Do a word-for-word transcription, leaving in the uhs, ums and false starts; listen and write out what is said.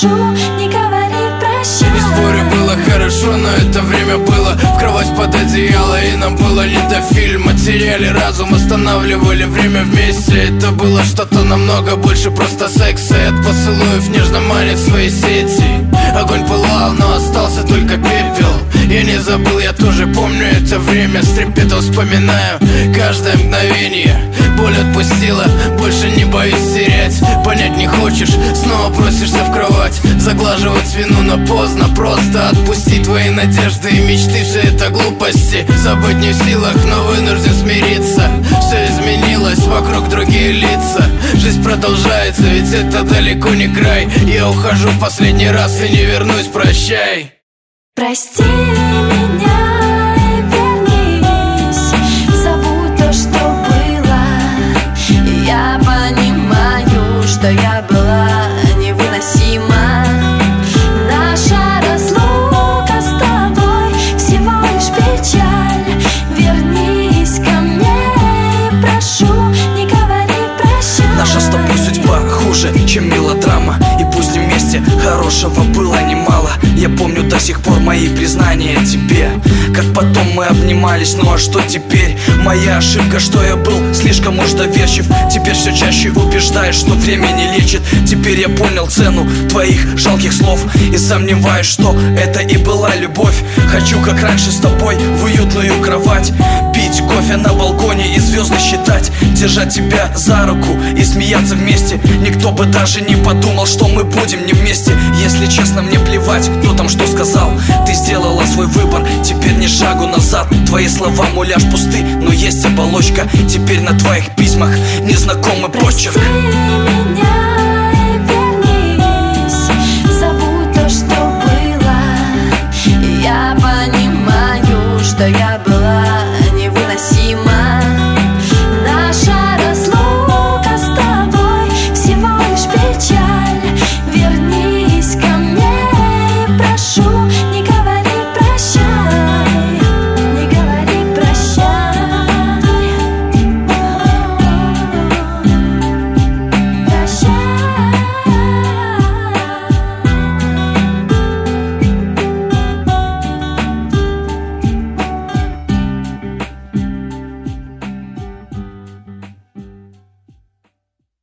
прошу, не говори прощай. Не спорю, было хорошо, но это время было в кровать под одеяло, и нам было не до фильма. Теряли разум, останавливали время вместе. Это было что-то намного больше просто секса. И от поцелуев нежно манит свои сети. Огонь пылал, но остался только пепел. Я не забыл, я тоже помню это время. С трепетом вспоминаю каждое мгновение. Боль отпустила, больше не боюсь терять. Понять не хочешь, снова просишься в кровать. Заглаживать вину, но поздно. Просто отпусти твои надежды и мечты. Все это глупости, забыть не в силах, но вынужден смириться. Все изменилось, вокруг другие лица. Жизнь продолжается, ведь это далеко не край. Я ухожу в последний раз и не вернусь, прощай. Прости меня и вернись, забудь то, что было. Я понимаю, что я была невыносима. Наша разлука с тобой всего лишь печаль. Вернись ко мне и прошу, не говори прощай. Наша с тобой судьба хуже, чем мелодрама. И пусть вместе хорошего было немало. Я помню до сих пор мои признания тебе, как потом мы обнимались. Ну а что теперь? Моя ошибка, что я был слишком уж доверчив. Теперь все чаще убеждаешь, что время не лечит. Теперь я понял цену твоих жалких слов и сомневаюсь, что это и была любовь. Хочу, как раньше, с тобой в уютную кровать, пить кофе на балконе и звезды считать, держать тебя за руку и смеяться вместе. Никто бы даже не подумал, что мы будем не вместе. Если честно, мне плевать, кто там что сказал. Ты сделала свой выбор, теперь ни шагу назад. Твои слова, муляж, пусты, но есть оболочка. Теперь на твоих письмах незнакомый почерк. Прости меня.